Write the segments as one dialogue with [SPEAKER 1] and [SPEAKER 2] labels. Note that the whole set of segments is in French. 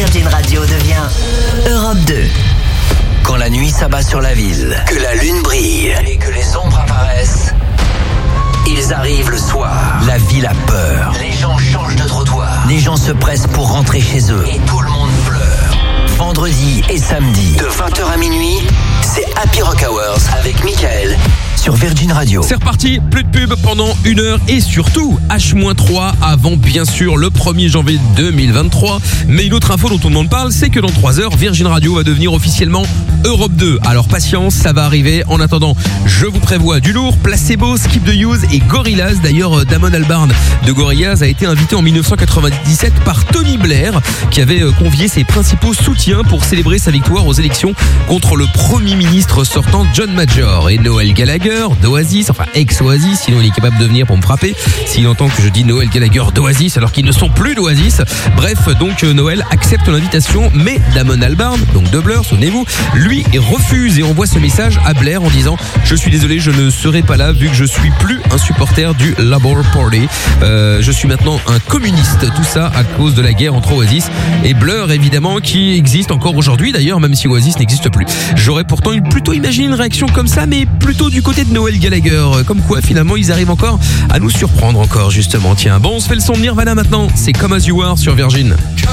[SPEAKER 1] Virgin Radio devient Europe 2. Quand la nuit s'abat sur la ville, que la lune brille et que les ombres apparaissent, ils arrivent le soir. La ville a peur. Les gens changent de trottoir. Les gens se pressent pour rentrer chez eux. Et tout le monde pleure. Vendredi et samedi, de 20h à minuit, c'est Happy Rock Hours avec Mickaël sur Virgin Radio.
[SPEAKER 2] C'est reparti, plus de pub pendant 1 heure et surtout H-3 avant bien sûr le 1er janvier 2023. Mais une autre info dont tout le monde parle, c'est que dans 3 heures, Virgin Radio va devenir officiellement Europe 2. Alors patience, ça va arriver. En attendant, je vous prévois du lourd. Placebo, Skip the Use et Gorillaz. D'ailleurs, Damon Albarn de Gorillaz a été invité en 1997 par Tony Blair, qui avait convié ses principaux soutiens pour célébrer sa victoire aux élections contre le Premier ministre sortant John Major. Et Noel Gallagher d'Oasis, enfin ex-Oasis, sinon il est capable de venir pour me frapper s'il entend que je dis Noel Gallagher d'Oasis alors qu'ils ne sont plus d'Oasis. Bref, donc Noel accepte l'invitation, mais Damon Albarn, donc de Blur, souvenez-vous, lui refuse et envoie ce message à Blair en disant « Je suis désolé, je ne serai pas là vu que je suis plus un supporter du Labour Party. Je suis maintenant un communiste. » Tout ça à cause de la guerre entre Oasis et Blur, évidemment, qui existe encore aujourd'hui d'ailleurs, même si Oasis n'existe plus. J'aurais pourtant plutôt imaginé une réaction comme ça, mais plutôt du côté de Noel Gallagher. Comme quoi, finalement, ils arrivent encore à nous surprendre encore, justement. Tiens, bon, on se fait le son de Nirvana maintenant. C'est Come As You Are sur Virgin.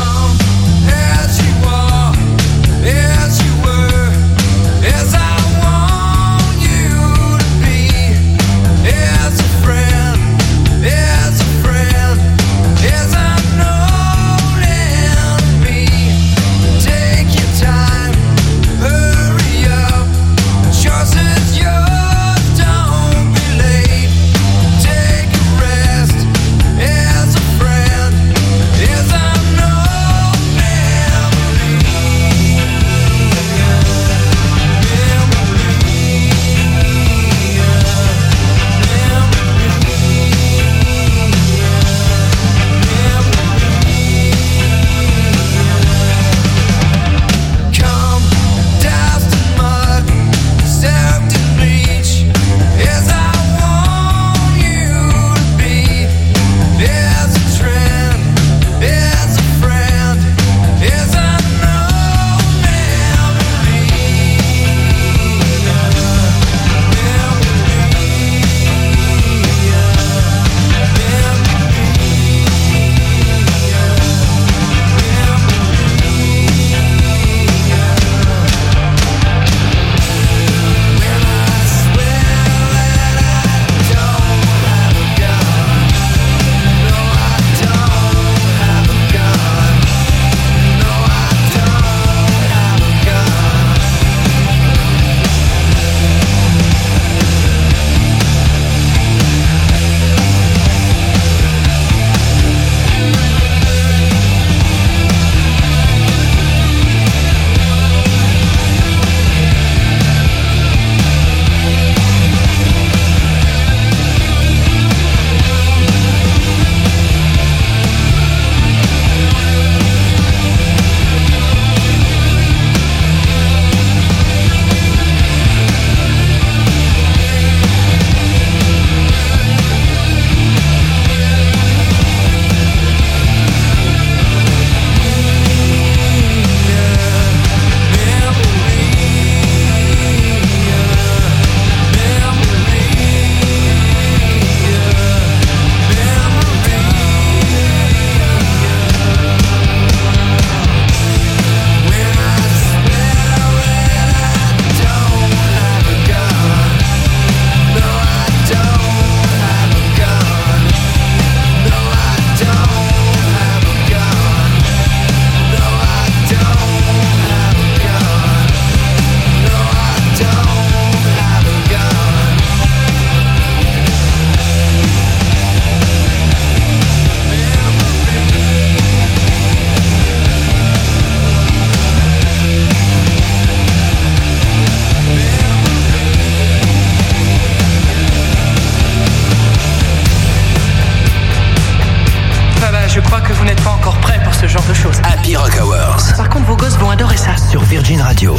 [SPEAKER 1] Virgin Radio.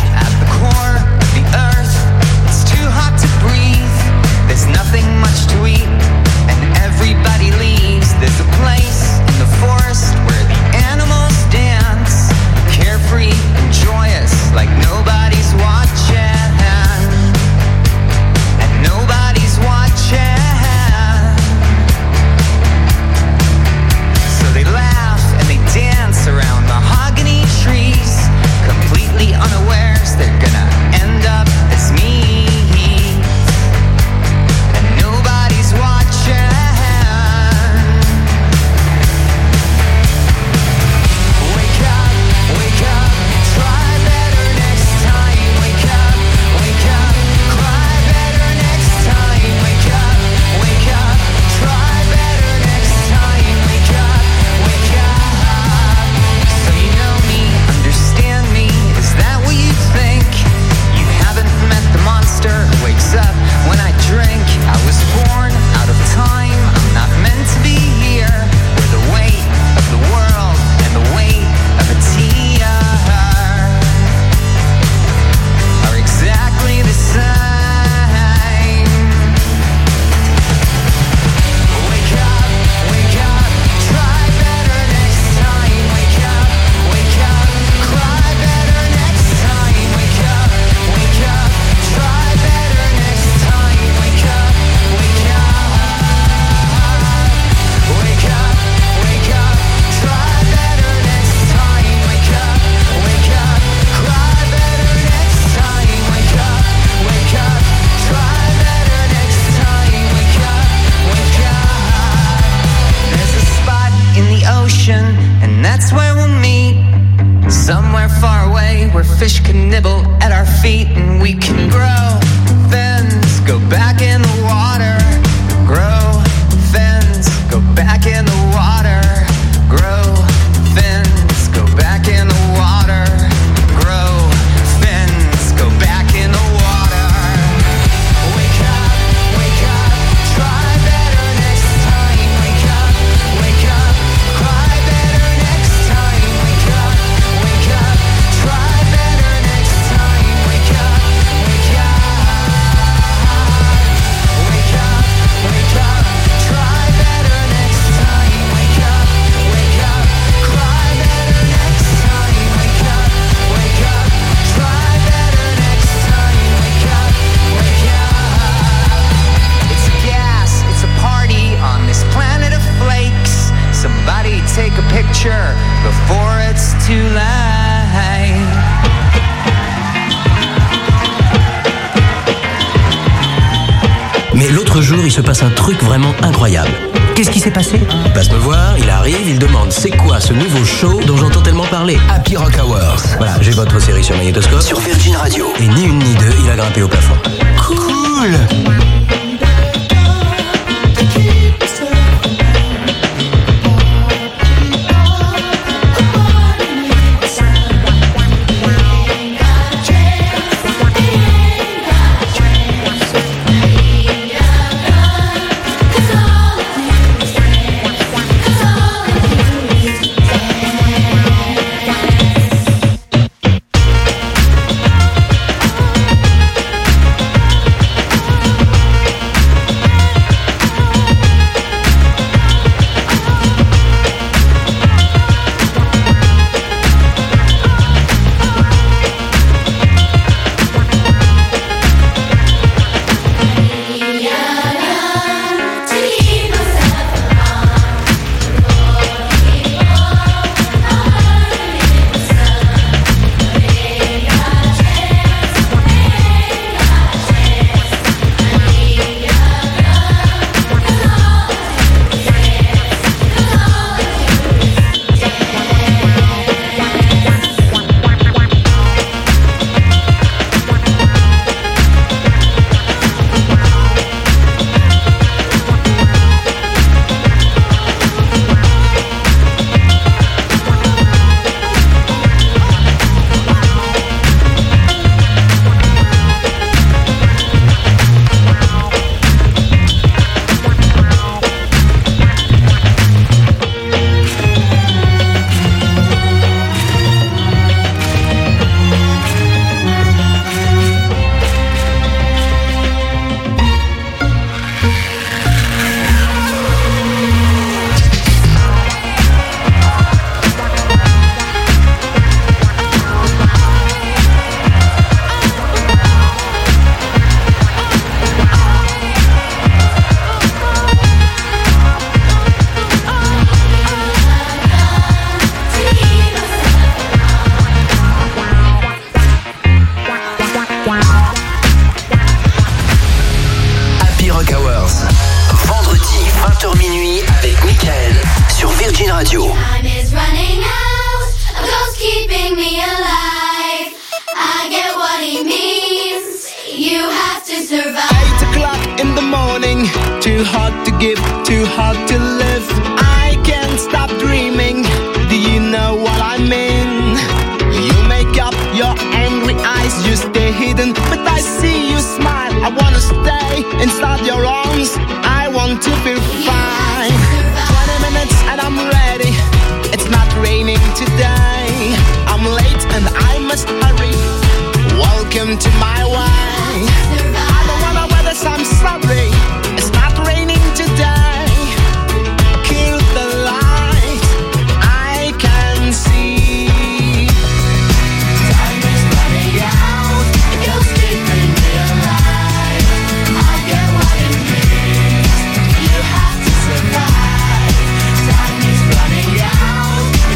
[SPEAKER 3] that's where we'll meet. Somewhere far away where fish can nibble at our feet and we can grow fins, go back in the water. Grow fins, go back in the water. Grow fins, go back in the water. Grow fins, go back in the water. Wake up, try better next time. Wake up, cry better next time. Wake up, try better next time. Wake up, try better next time. Wake up, cry better next time. Wake up, try better next time. Wake up. It's a gas, it's a party on this planet of flakes. Somebody take a picture before it's too late.
[SPEAKER 1] Mais l'autre jour, il se passe un truc vraiment incroyable. Qu'est-ce qui s'est passé? Passe me voir, il arrive, il demande c'est quoi ce nouveau show dont j'entends tellement parler? Happy Rock Hours. Voilà, j'ai votre série sur Magnétoscope. Sur Virgin Radio. Et ni une ni deux, il a grimpé au plafond. Cool!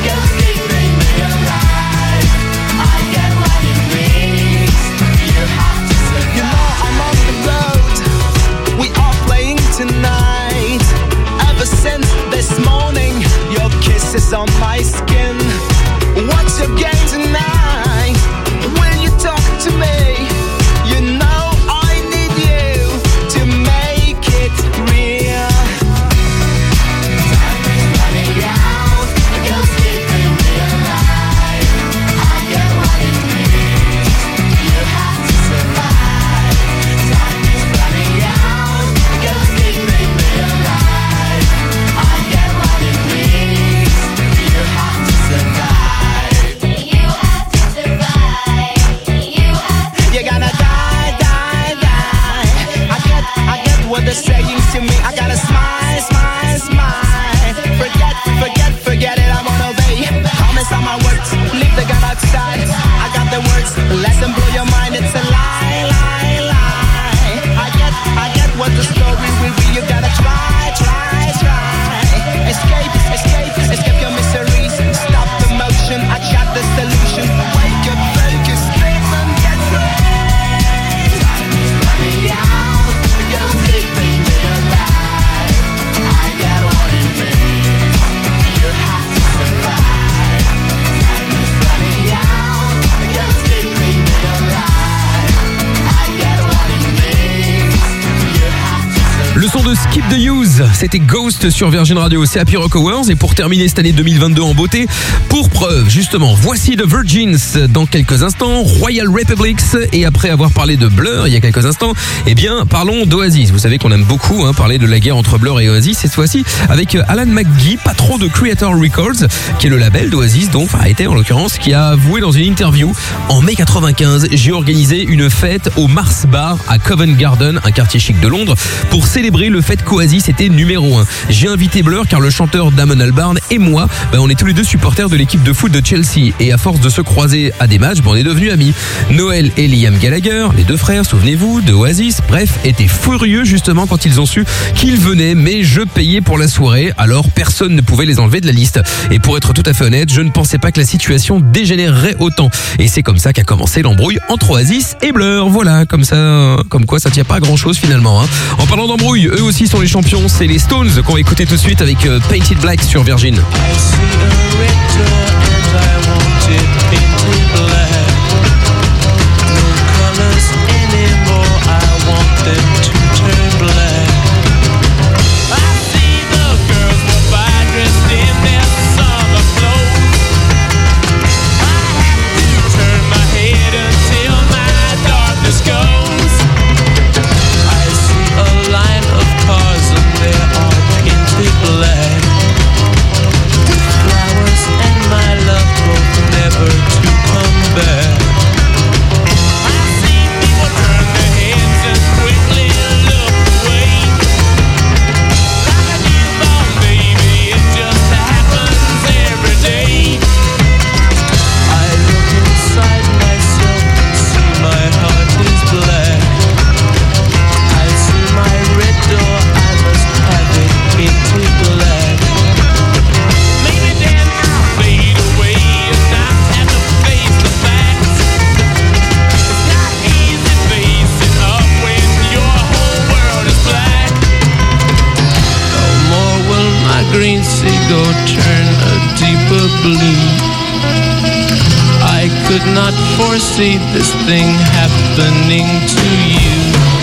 [SPEAKER 4] You have
[SPEAKER 2] The Use, c'était Ghost sur Virgin Radio, c'est Happy Rock Hours. Et pour terminer cette année 2022 en beauté, pour preuve justement, voici The Virgins dans quelques instants, Royal Republics. Et après avoir parlé de Blur il y a quelques instants, eh bien parlons d'Oasis. Vous savez qu'on aime beaucoup parler de la guerre entre Blur et Oasis, cette fois-ci avec Alan McGee, patron de Creator Records, qui est le label d'Oasis, donc a été en l'occurrence, qui a avoué dans une interview: en mai 95, j'ai organisé une fête au Mars Bar à Covent Garden, un quartier chic de Londres, pour célébrer le fait qu'Oasis était numéro 1. J'ai invité Blur car le chanteur Damon Albarn et moi, on est tous les deux supporters de l'équipe de foot de Chelsea, et à force de se croiser à des matchs, on est devenus amis. Noel et Liam Gallagher, les deux frères, souvenez-vous, de Oasis, bref, étaient furieux justement quand ils ont su qu'ils venaient, mais je payais pour la soirée, alors personne ne pouvait les enlever de la liste. Et pour être tout à fait honnête, je ne pensais pas que la situation dégénérerait autant. Et c'est comme ça qu'a commencé l'embrouille entre Oasis et Blur. Voilà, comme ça, comme quoi ça tient pas à grand chose finalement. En parlant d'embrouille, eux aussi sont les champions, c'est les Stones qu'on va écouter tout de suite avec Painted Black sur Virgin.
[SPEAKER 4] I could not foresee this thing happening to you.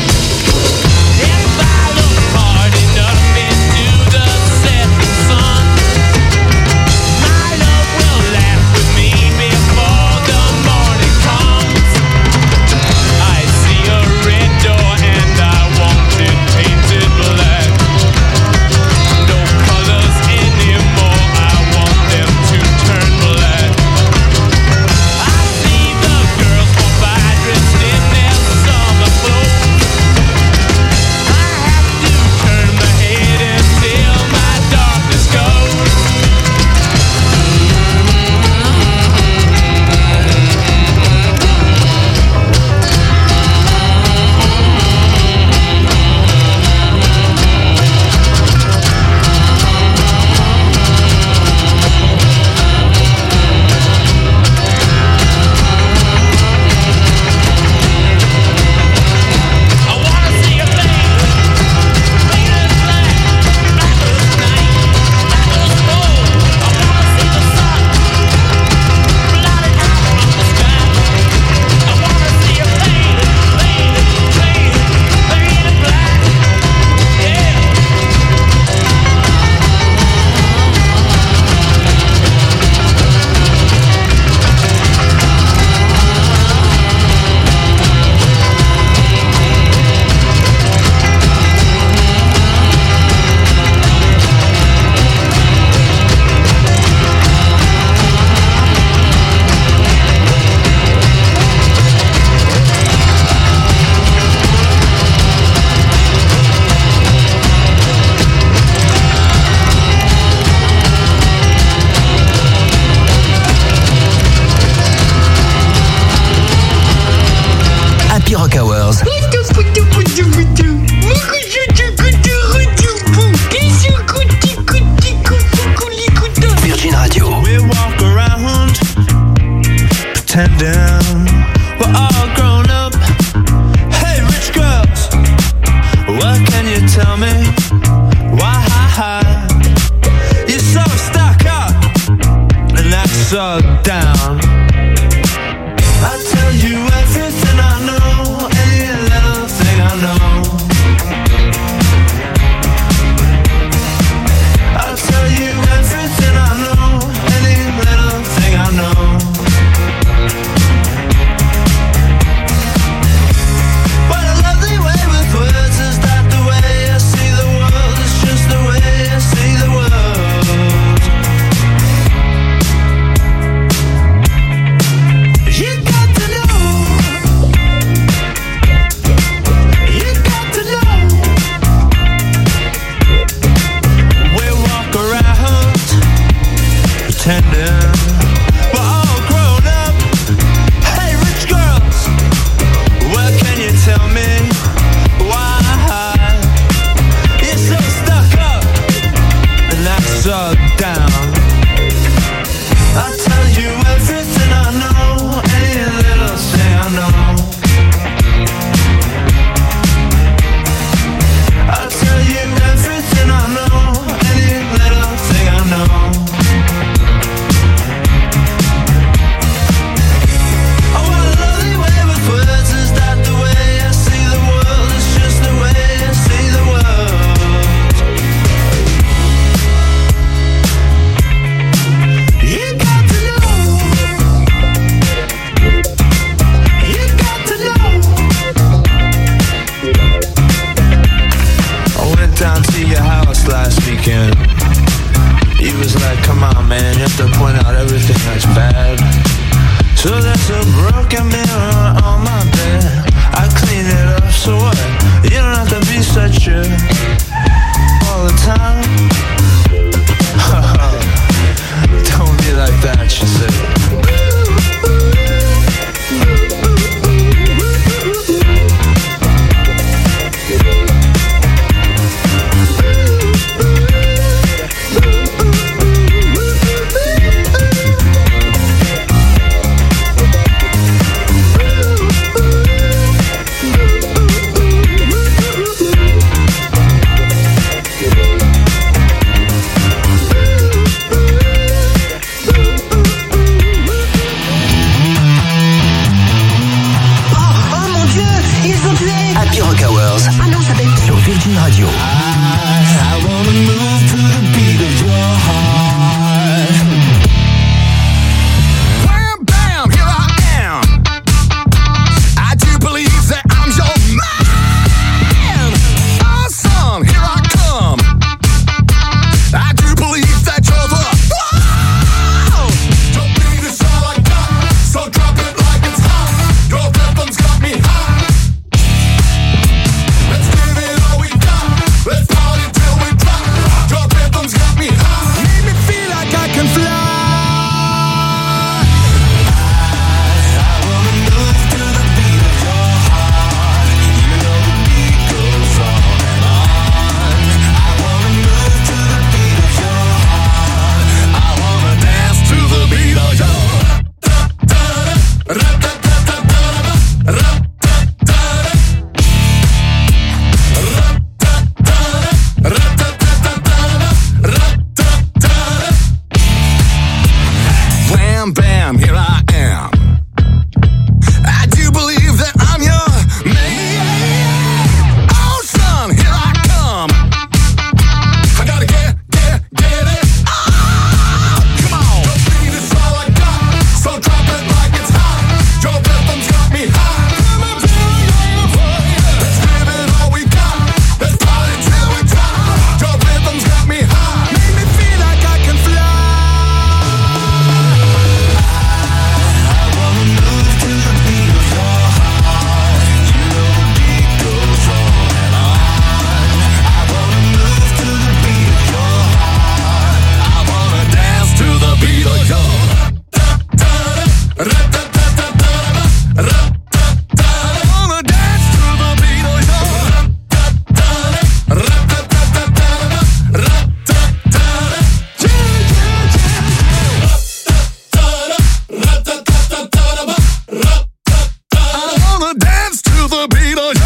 [SPEAKER 4] If I look hard enough into the setting sun, my love will laugh with me before the morning comes. I see a red door and I want it painted black. No colors anymore, I want them to turn black. I see the girls go by dressed in their summer clothes. I have to turn my head until my darkness goes. I wanna see a face painted black, black as night, black as gold. I wanna see the sun blotted out from the sky. I wanna see a painted black, yeah.
[SPEAKER 1] Happy Rock Hours. Virgin Radio.
[SPEAKER 5] We walk around pretending we're all grown up. Hey, rich girls, what can you tell me? Why you're so stuck up and that's so down? I tell you everything I know, any little thing I know. that's bad. So there's a broken mirror on my bed. I clean it up, so what? You don't have to be such a all the time. Don't be like that, she said.
[SPEAKER 1] Happy Rock Hours sur Virgin Radio.
[SPEAKER 5] I wanna move to the beat of your heart. Wham, bam, here I am. I do believe that I'm your man. Awesome, here I come. I do believe that you're the wow. Don't need a show like that, so drop it like it's hot. Your rhythm's got me high. Let's give it all we got. Let's party till we drop. Your rhythm's got me high. Make me feel like I can fly. I wanna move to the beat of your heart. You know the beat goes on and on. I wanna move to the beat of your heart. I wanna dance to the beat of your Wham, bam, here I am. I do believe that I'm your man. Awesome, here I come. I gotta get it. Ah, come on. Don't need a show like that, so drop it like it's hot. Your rhythm's got me high. Let's give it all we got. Let's party till we drop. Your rhythm's got me high. Make me feel like I can fly. I wanna move to the beat of your heart. You know the beat goes on and on. I wanna move to the beat of your heart. I wanna dance to the beat of your I wanna dance to the beat of I wanna dance to the beat of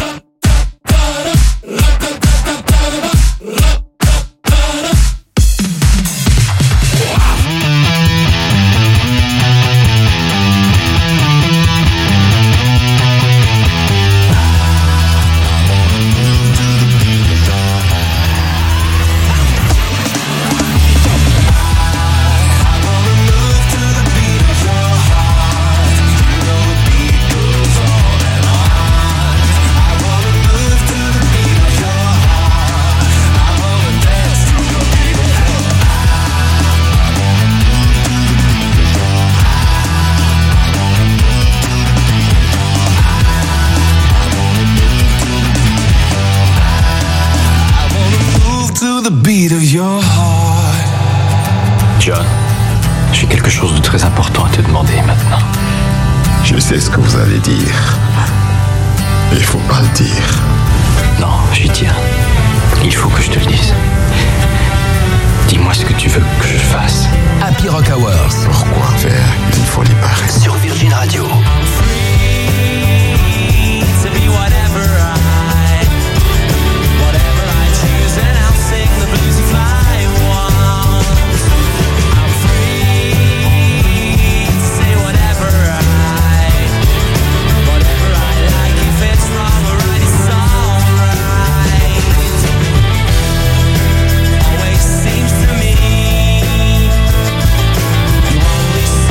[SPEAKER 5] your heart.
[SPEAKER 6] John, j'ai quelque chose de très important à te demander maintenant.
[SPEAKER 7] Je sais ce que vous allez dire. Il faut pas le dire.
[SPEAKER 6] Non, j'y tiens. Il faut que je te le dise. Dis-moi ce que tu veux que je fasse.
[SPEAKER 1] Happy Rock Hours
[SPEAKER 7] Pourquoi faire une folie pareille?
[SPEAKER 1] sur Virgin Radio.
[SPEAKER 3] To be whatever I choose, and I'll sing the bluesy fly once. I'm free to say whatever I like. If it's wrong or right, it's alright. Always seems to me you only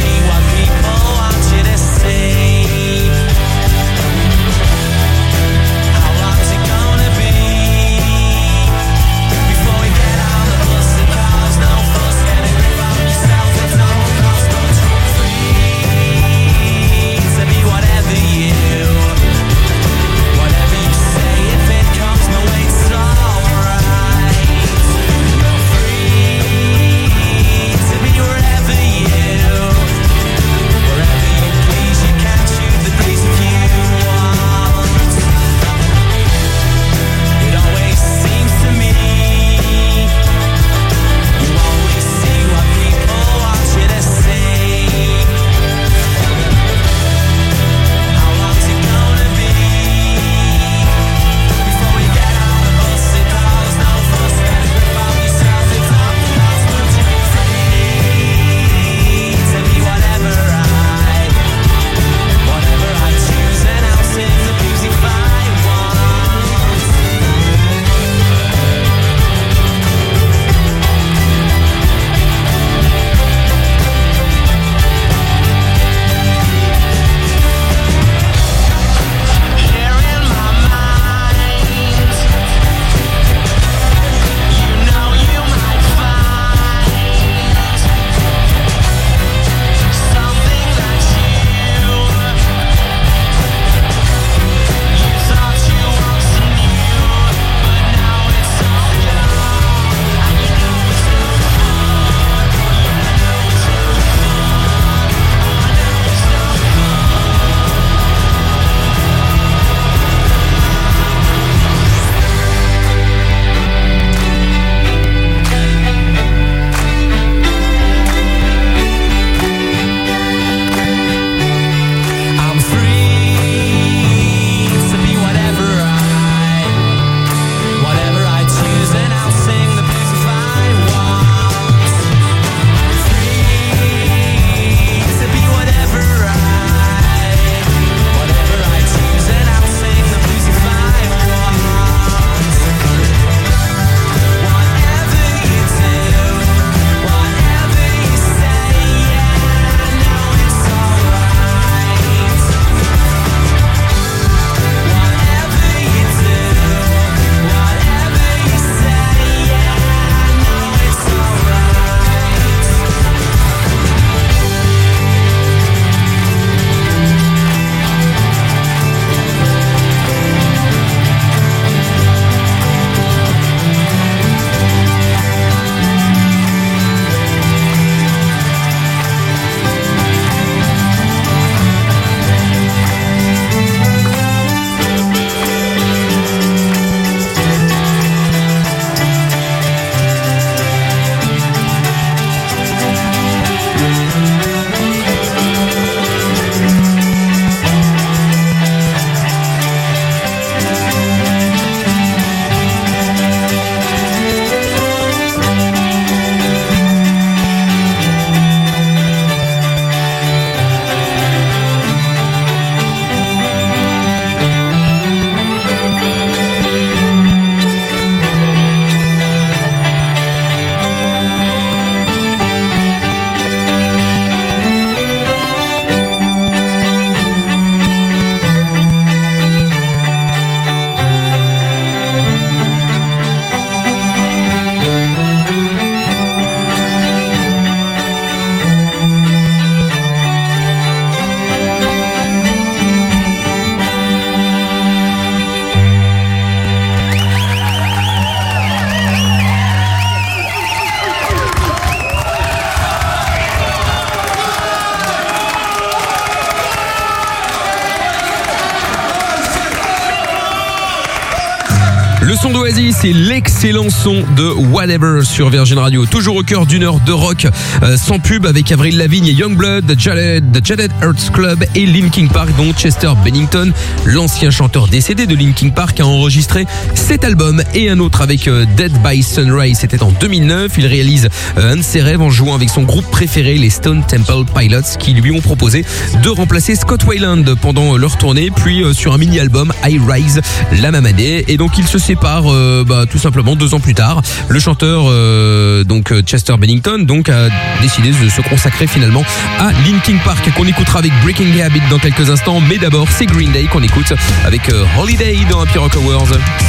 [SPEAKER 2] Le son d'Oasis, c'est l'excellent son de Whatever sur Virgin Radio. Toujours au cœur d'une heure de rock sans pub avec Avril Lavigne et Youngblood, The Jaded Hearts Club et Linkin Park, dont Chester Bennington, l'ancien chanteur décédé de Linkin Park, a enregistré cet album et un autre avec Dead by Sunrise. C'était en 2009. Il réalise un de ses rêves en jouant avec son groupe préféré, les Stone Temple Pilots, qui lui ont proposé de remplacer Scott Weiland pendant leur tournée, puis sur un mini-album I Rise la même année. Et donc ils se séparent tout simplement 2 ans plus tard. Le chanteur Chester Bennington a décidé de se consacrer finalement à Linkin Park, qu'on écoutera avec Breaking Habit dans quelques instants. Mais d'abord c'est Green Day qu'on écoute avec Holiday dans Happy Rock Awards.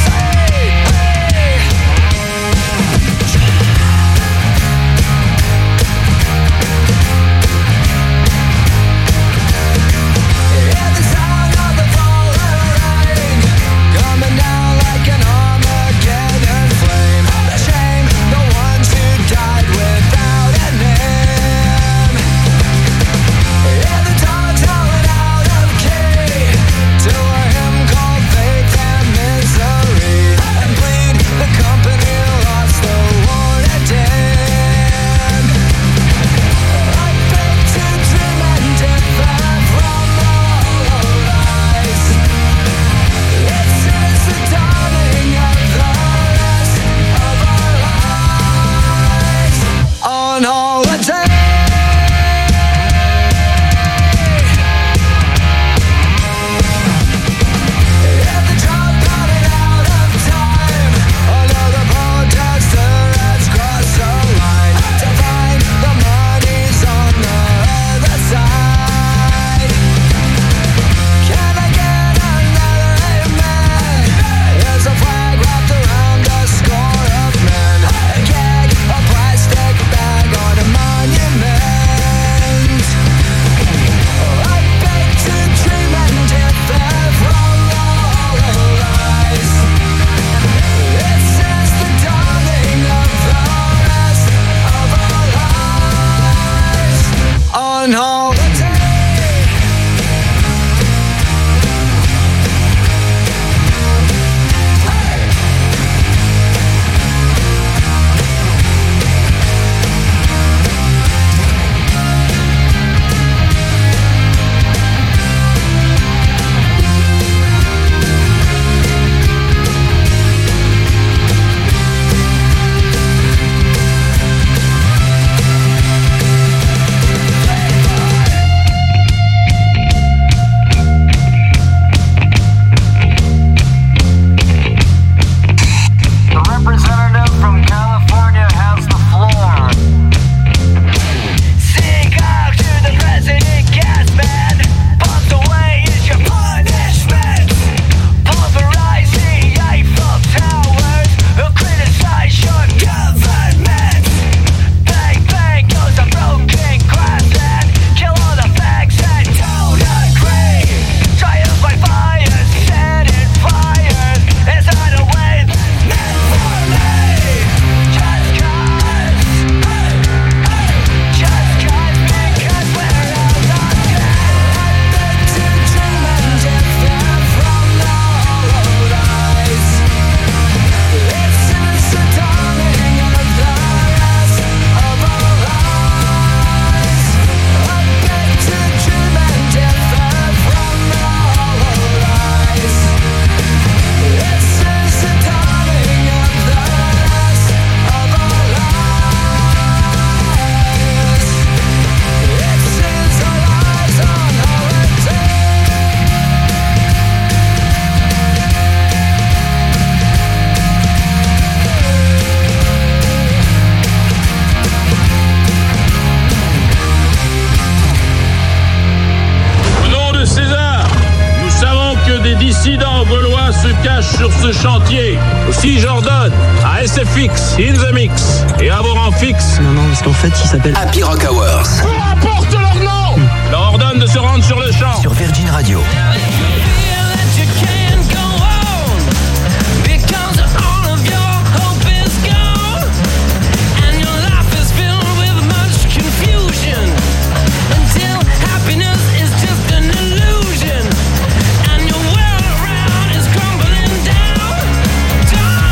[SPEAKER 8] sur ce chantier. Aussi j'ordonne à SFX, In The Mix et à Voran Fix.
[SPEAKER 6] Non, parce qu'en fait, il s'appelle
[SPEAKER 1] Happy Rock Hours.
[SPEAKER 8] Peu importe leur nom, leur ordonne de se rendre sur le champ.
[SPEAKER 1] Sur Virgin Radio.
[SPEAKER 9] Down.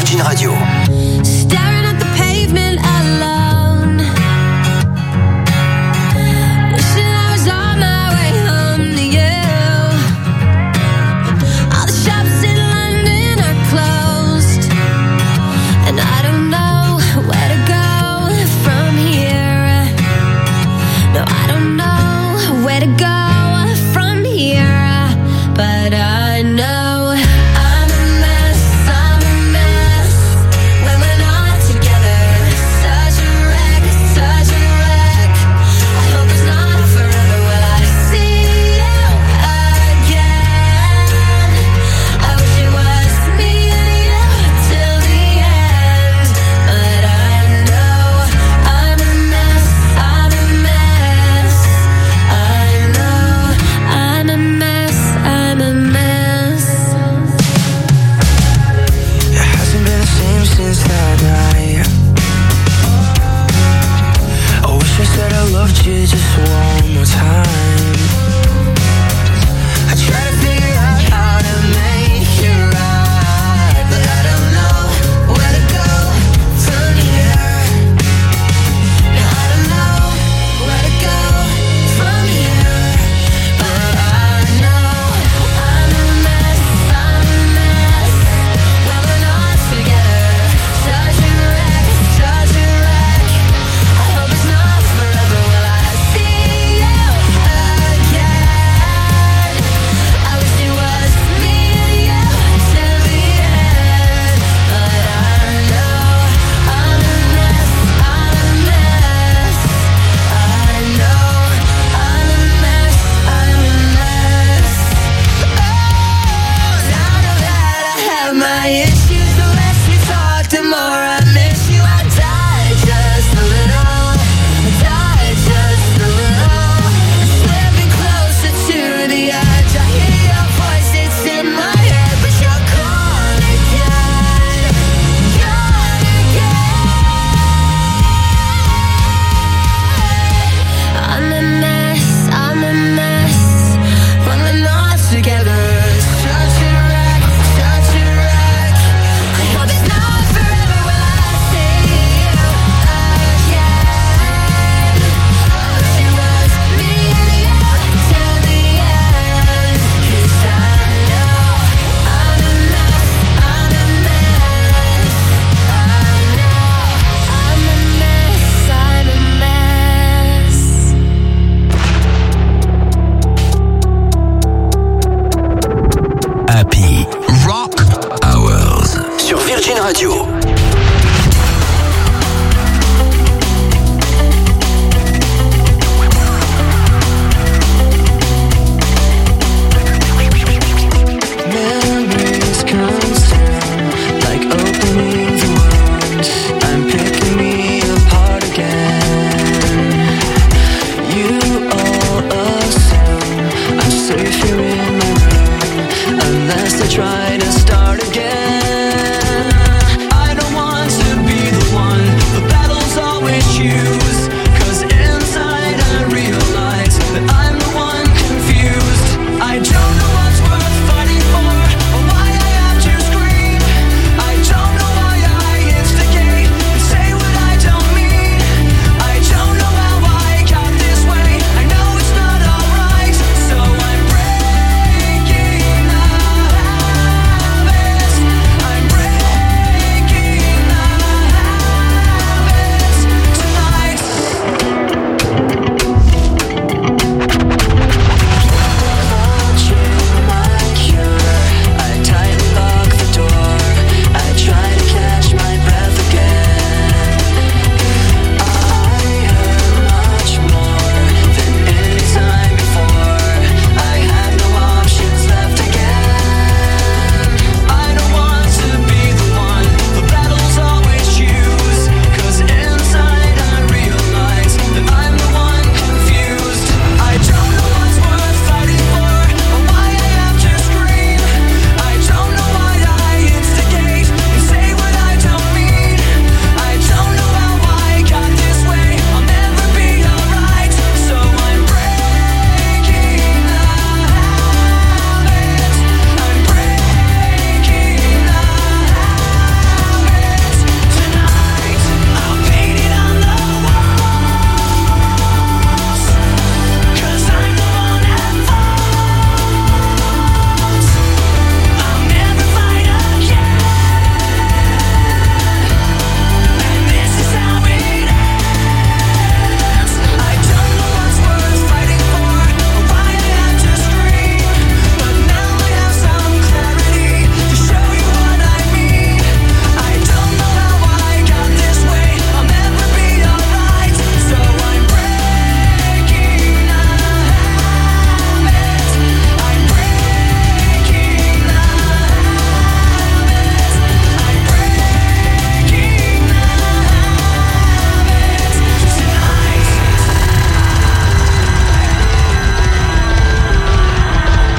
[SPEAKER 1] Virgin Radio.
[SPEAKER 9] Staring at the pavement alone, wishing I was on my way home to you. All the shops in London are closed, and I don't know where to go from here. No, I don't know where to go from here, but I know I'm a mess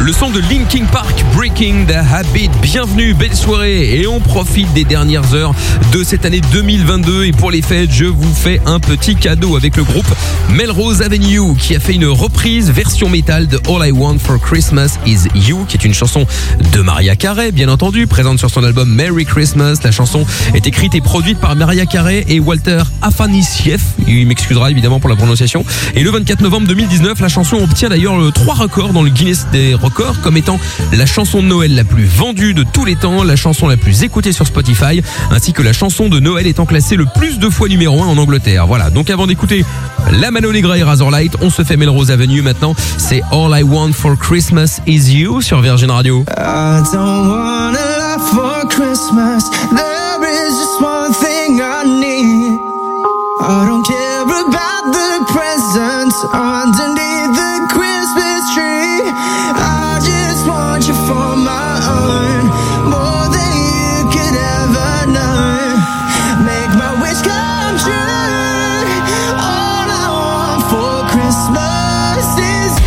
[SPEAKER 2] Le son de Linkin Park, Breaking the Habit. Bienvenue, belle soirée. Et on profite des dernières heures de cette année 2022. Et pour les fêtes, je vous fais un petit cadeau avec le groupe Melrose Avenue qui a fait une reprise version métal de All I Want for Christmas Is You, qui est une chanson de Mariah Carey, bien entendu, présente sur son album Merry Christmas. La chanson est écrite et produite par Mariah Carey et Walter Afanasieff. Il m'excusera évidemment pour la prononciation. Et le 24 novembre 2019, la chanson obtient d'ailleurs 3 records dans le Guinness des records, comme étant la chanson de Noël la plus vendue de tous les temps, la chanson la plus écoutée sur Spotify, ainsi que la chanson de Noël étant classée le plus de fois numéro 1 en Angleterre. Voilà, donc avant d'écouter la Mano Negra et Razorlight, on se fait Melrose Avenue maintenant. C'est All I Want for Christmas Is You sur Virgin Radio.
[SPEAKER 5] I don't want a lot for Christmas. There is just one thing I need. I don't care about the presents underneath the Christmas tree. I just want you for my own, more than you could ever know. Make my wish come true. All I want for Christmas is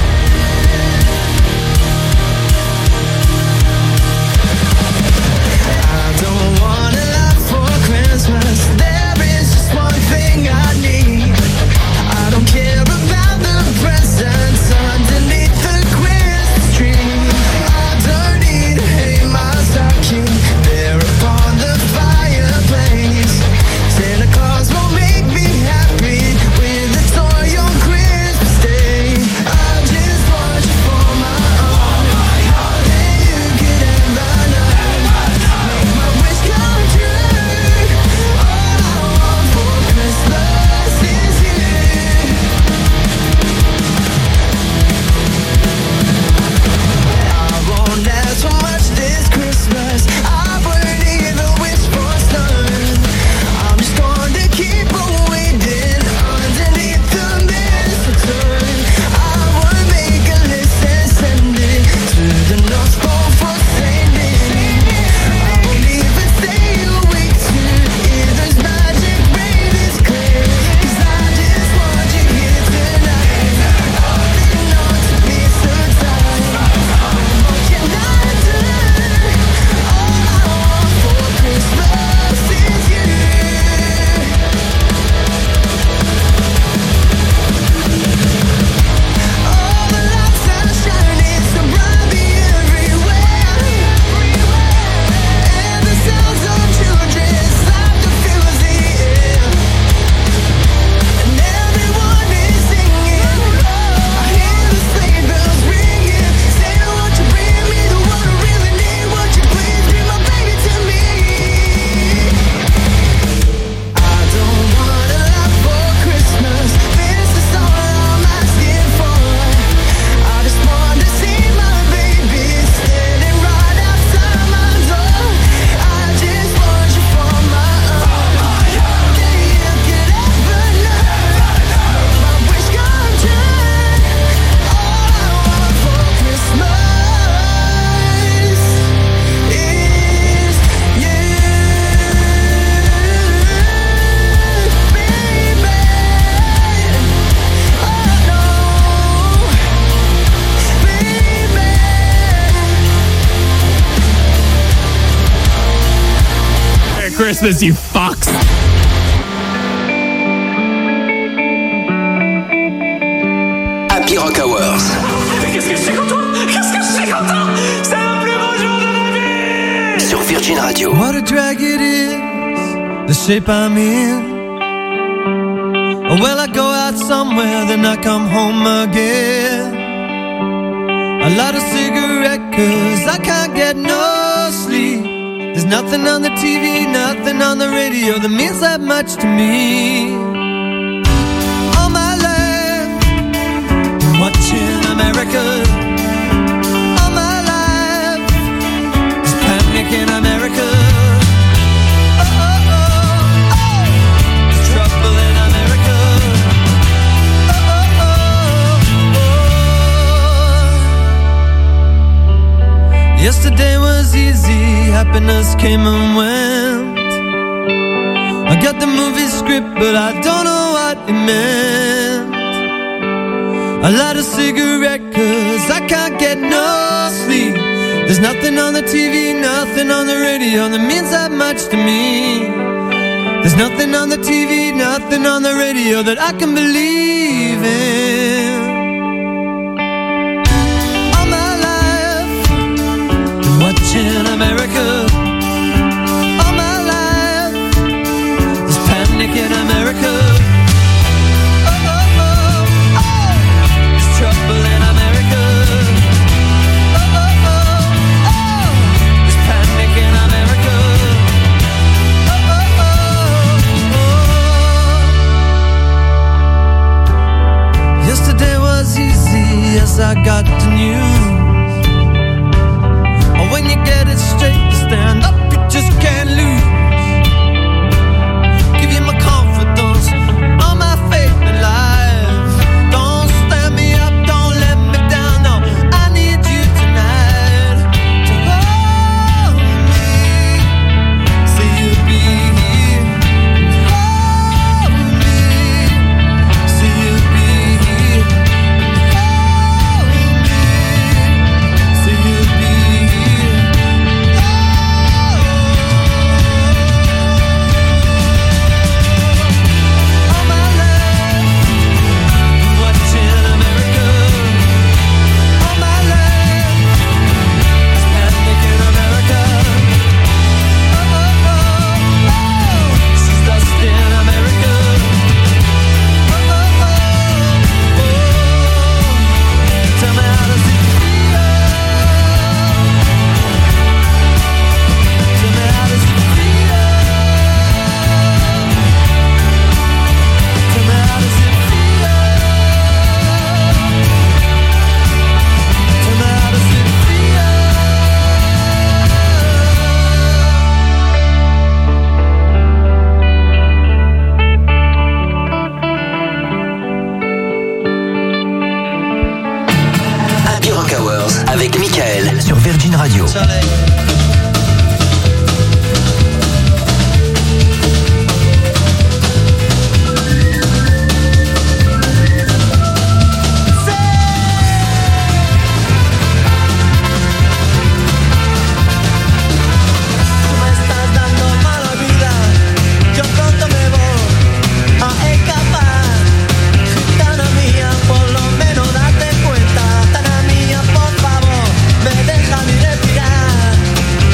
[SPEAKER 5] I don't want a lot for Christmas. There is just one thing I need. I don't care about the presents underneath the Christmas tree. I don't need to hang my stocking there upon the fireplace. Santa Claus won't make me happy with a toy on Christmas Day. I just want you for my own, more than you could ever know. Make my wish come true. All I want for Christmas is you. I won't ask for much this Christmas. I wouldn't even wish for snow. I'm just going to keep on waiting underneath the mistletoe. I would make a list and send it to the North Pole for sailing. I won't even stay awake to hear those magic rain is clear. 'Cause I just want you here tonight, holding on to me so tight. What can I do? All I want for Christmas is you. All the lights are shining so brightly everywhere, and the sounds of children's laughter fills the air, and everyone is singing. I hear the sleigh bells ringing. Santa, won't you bring me the one I really need? Won't you please bring my baby to me? I don't want a lot for Christmas. This is all I'm asking for. I just want to see my baby standing right outside my door. I just want you for my own, more than you could ever know. Make my wish come true. All I want for Christmas is you, baby. Oh no, baby.
[SPEAKER 4] Merry Christmas, you fucks.
[SPEAKER 1] Happy Rock Hours.
[SPEAKER 5] Qu'est-ce que je suis content! Qu'est-ce que je suis content! C'est le plus beau jour de ma vie!
[SPEAKER 1] Sur Virgin Radio.
[SPEAKER 5] What a drag it is, the shape I'm in. Oh, well, I go out somewhere, then I come home again. I light a cigarette 'cause I can't get no sleep. There's nothing on the TV, nothing on the radio that means that much to me. All my life, watching America. All my life, there's panic in America. Oh, oh, oh, oh. There's trouble in America. Oh, oh, oh, oh. Yesterday was easy, happiness came and went. I got the movie script, but I don't know what it meant. I light a cigarette 'cause I can't get no sleep. There's nothing on the TV, nothing on the radio that means that much to me. There's nothing on the TV, nothing on the radio that I can believe in. All my life, been watching America. All my life, there's panic in America. Oh, oh, oh, oh, there's trouble in America. Oh, oh, oh, oh, there's panic in America. Oh, oh, oh, oh. Yesterday was easy as I got the news. Oh, when you get it straight, you stand up, you just can't lose. Give you my confidence, all my faith in life. Don't stand me up, don't let me down, no, I need you tonight to hold me, say you'll be here. Hold me, say you'll be here. Hold me, say you'll be here. All my life, watching America. All my life, it's panic in America. Oh, oh, oh, oh, she's lost in America. Oh, oh, oh, oh, tell me how does it feel? Tell me how does it feel? Tell me how does it feel? Tell me how does it feel?
[SPEAKER 1] Happy Rock Hours avec Michael sur Virgin Radio.
[SPEAKER 5] Tú me estás dando mala vida, yo pronto me voy a escapar. Gitana mía, por lo menos date cuenta. Gitana mía, por favor, me deja mi respirar.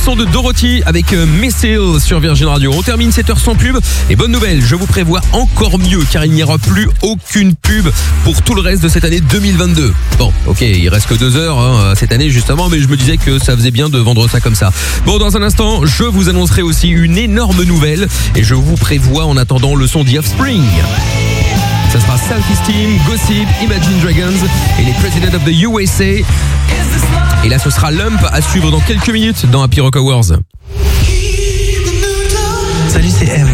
[SPEAKER 2] son de Dorothy avec Missile sur Virgin Radio. On termine cette heure sans pub. Et bonne nouvelle, je vous prévois encore mieux car il n'y aura plus aucune pub pour tout le reste de cette année 2022. Bon, ok, il reste que 2 heures cette année justement, mais je me disais que ça faisait bien de vendre ça comme ça. Bon, dans un instant, je vous annoncerai aussi une énorme nouvelle et je vous prévois en attendant le son The Offspring. Ça sera Self-Esteem, Gossip, Imagine Dragons et les President of the USA. Et là, ce sera Lump à suivre dans quelques minutes dans Happy Rock Awards.
[SPEAKER 10] Salut, c'est M.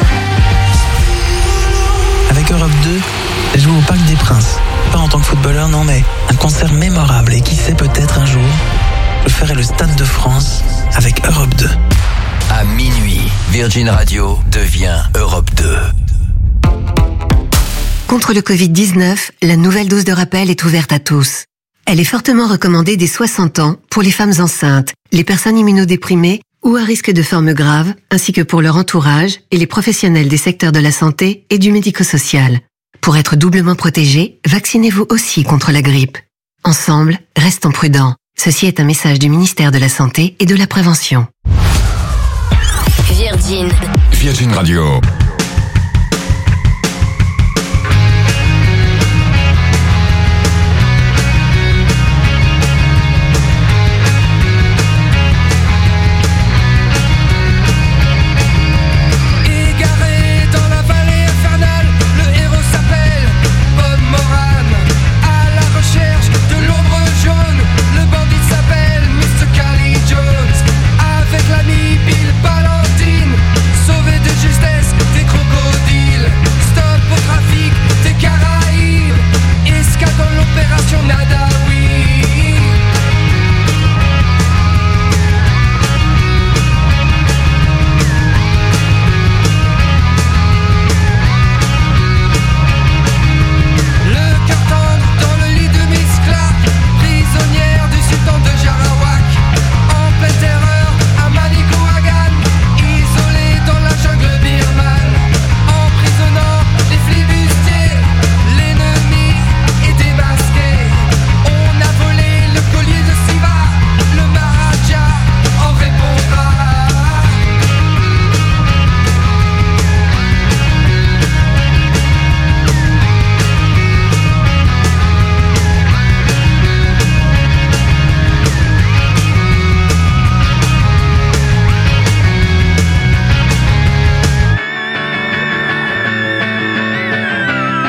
[SPEAKER 10] Avec Europe 2, je joue au Parc des Princes. Pas en tant que footballeur, non, mais un concert mémorable. Et qui sait, peut-être un jour, je ferai le Stade de France avec Europe 2.
[SPEAKER 1] À minuit, Virgin Radio devient Europe 2.
[SPEAKER 11] Contre le Covid-19, la nouvelle dose de rappel est ouverte à tous. Elle est fortement recommandée dès 60 ans pour les femmes enceintes, les personnes immunodéprimées ou à risque de formes graves, ainsi que pour leur entourage et les professionnels des secteurs de la santé et du médico-social. Pour être doublement protégés, vaccinez-vous aussi contre la grippe. Ensemble, restons prudents. Ceci est un message du ministère de la Santé et de la Prévention.
[SPEAKER 7] Virgin Radio.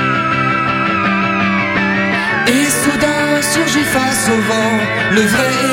[SPEAKER 5] Et soudain surgit face au vent le vrai